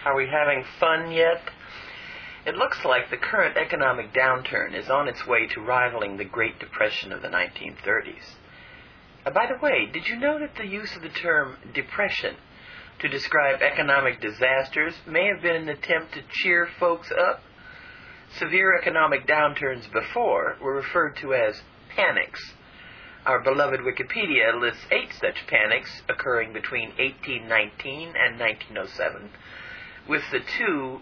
Are we having fun yet? It looks like the current economic downturn is on its way to rivaling the Great Depression of the 1930s. By the way, did you know that the use of the term depression to describe economic disasters may have been an attempt to cheer folks up? Severe economic downturns before were referred to as panics. Our beloved Wikipedia lists 8 such panics occurring between 1819 and 1907, with the two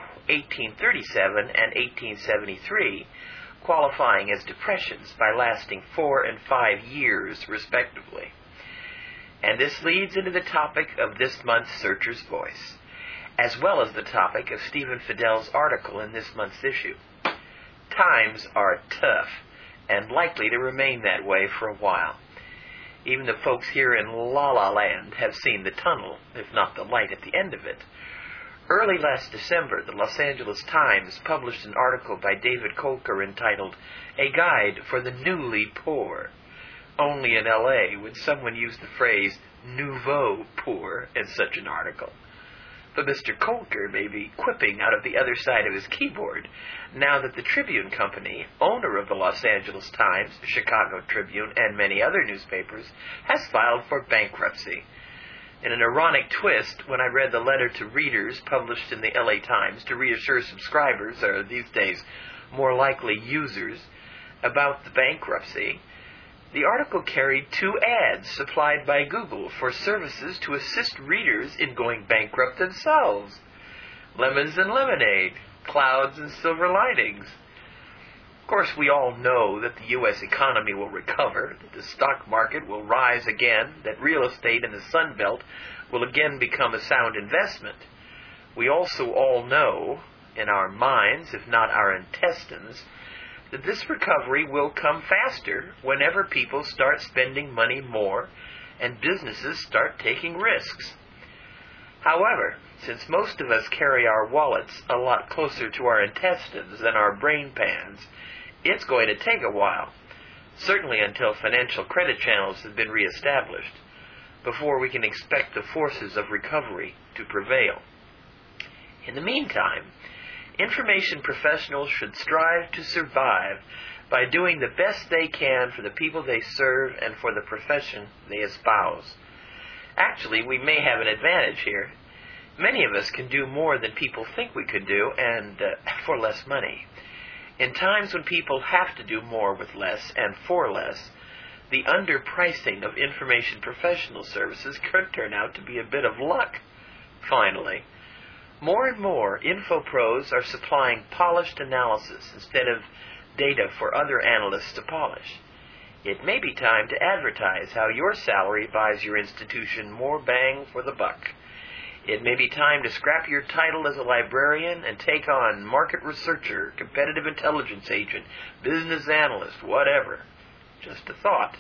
1837 and 1873 qualifying as depressions by lasting 4 and 5 years, respectively. And this leads into the topic of this month's Searcher's Voice, as well as the topic of Stephen Fidel's article in this month's issue. Times are tough, and likely to remain that way for a while. Even the folks here in La La Land have seen the tunnel, if not the light at the end of it. Early last December, the Los Angeles Times published an article by David Kolker entitled, "A Guide for the Newly Poor." Only in L.A. would someone use the phrase nouveau poor in such an article. But Mr. Kolker may be quipping out of the other side of his keyboard now that the Tribune Company, owner of the Los Angeles Times, Chicago Tribune, and many other newspapers, has filed for bankruptcy. In an ironic twist, when I read the letter to readers published in the LA Times to reassure subscribers, or these days more likely users, about the bankruptcy, the article carried 2 ads supplied by Google for services to assist readers in going bankrupt themselves. Lemons and lemonade, clouds and silver linings. Of course, we all know that the U.S. economy will recover, that the stock market will rise again, that real estate in the Sun Belt will again become a sound investment. We also all know, in our minds, if not our intestines, that this recovery will come faster whenever people start spending money more and businesses start taking risks. However, since most of us carry our wallets a lot closer to our intestines than our brain pans, it's going to take a while, certainly until financial credit channels have been reestablished, before we can expect the forces of recovery to prevail. In the meantime, information professionals should strive to survive by doing the best they can for the people they serve and for the profession they espouse. Actually, we may have an advantage here. Many of us can do more than people think we could do, and for less money. In times when people have to do more with less and for less, the underpricing of information professional services could turn out to be a bit of luck. Finally, more and more info-pros are supplying polished analysis instead of data for other analysts to polish. It may be time to advertise how your salary buys your institution more bang for the buck. It may be time to scrap your title as a librarian and take on market researcher, competitive intelligence agent, business analyst, whatever. Just a thought.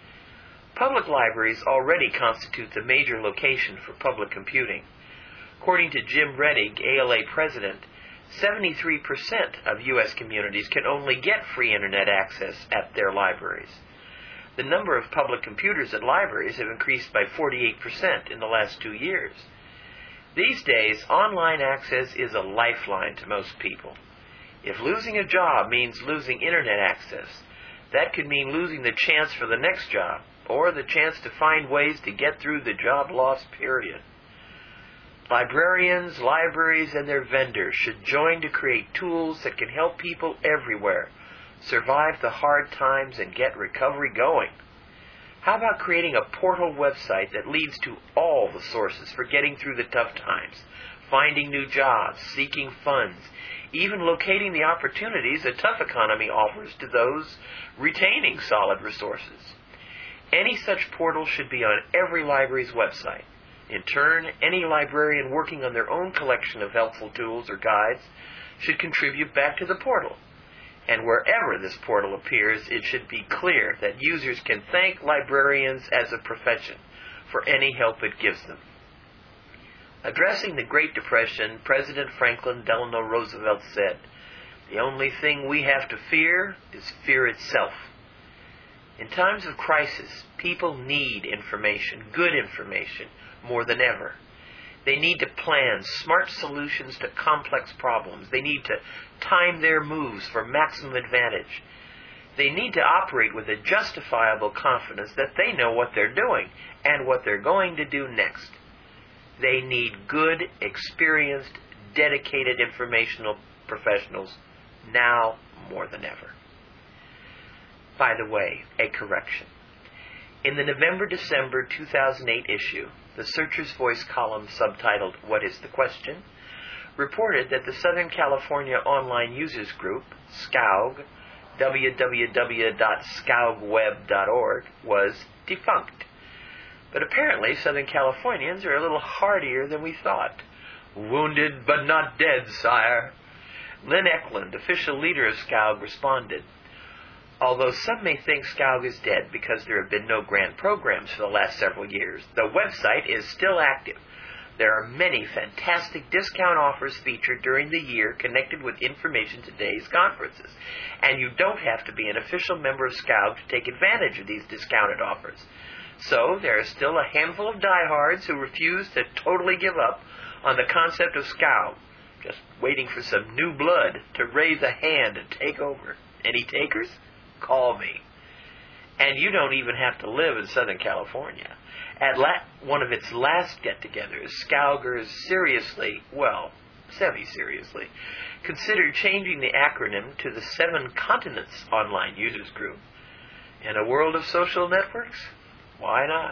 Public libraries already constitute the major location for public computing. According to Jim Rettig, ALA president, 73% of U.S. communities can only get free internet access at their libraries. The number of public computers at libraries have increased by 48% in the last 2 years. These days, online access is a lifeline to most people. If losing a job means losing internet access, that could mean losing the chance for the next job, or the chance to find ways to get through the job loss period. Librarians, libraries, and their vendors should join to create tools that can help people everywhere survive the hard times and get recovery going. How about creating a portal website that leads to all the sources for getting through the tough times, finding new jobs, seeking funds, even locating the opportunities a tough economy offers to those retaining solid resources? Any such portal should be on every library's website. In turn, any librarian working on their own collection of helpful tools or guides should contribute back to the portal. And wherever this portal appears, it should be clear that users can thank librarians as a profession for any help it gives them. Addressing the Great Depression, President Franklin Delano Roosevelt said, "The only thing we have to fear is fear itself." In times of crisis, people need information, good information, more than ever. They need to plan smart solutions to complex problems. They need to time their moves for maximum advantage. They need to operate with a justifiable confidence that they know what they're doing and what they're going to do next. They need good, experienced, dedicated informational professionals now more than ever. By the way, a correction. In the November-December 2008 issue, the Searcher's Voice column subtitled "What is the Question?" reported that the Southern California Online Users Group, SCOUG, www.scougweb.org, was defunct. But apparently Southern Californians are a little hardier than we thought. "Wounded but not dead, sire." Lynn Eklund, official leader of SCOUG, responded, "Although some may think SCOUG is dead because there have been no grant programs for the last several years, the website is still active. There are many fantastic discount offers featured during the year connected with Information Today's conferences, and you don't have to be an official member of SCOUG to take advantage of these discounted offers. So there are still a handful of diehards who refuse to totally give up on the concept of SCOUG, just waiting for some new blood to raise a hand and take over. Any takers? Call me." And you don't even have to live in Southern California. At one of its last get-togethers, SCOUGers seriously, well, semi-seriously, considered changing the acronym to the 7 Continents Online Users Group. In a world of social networks, why not?